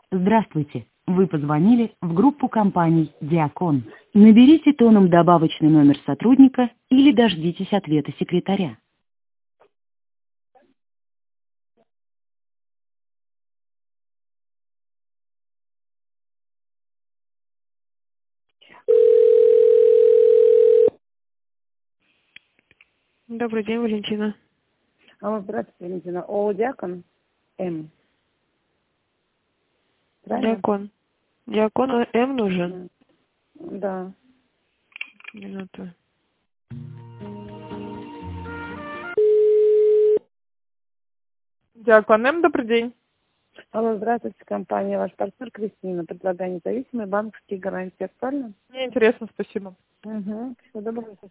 Здравствуйте. Вы позвонили в группу компаний «Диакон». Наберите тоном добавочный номер сотрудника или дождитесь ответа секретаря. Добрый день, Валентина. Алло, здравствуйте, Валентина. ООО «Диакон» М. Правильно? Диакон. Диакон М нужен? Да. Минуту. Диакон М, добрый день. Алло, здравствуйте, компания «Ваш партнер» Кристина. Предлагаю независимые банковские гарантии. Актуально? Мне интересно, спасибо. Угу. Всего доброго.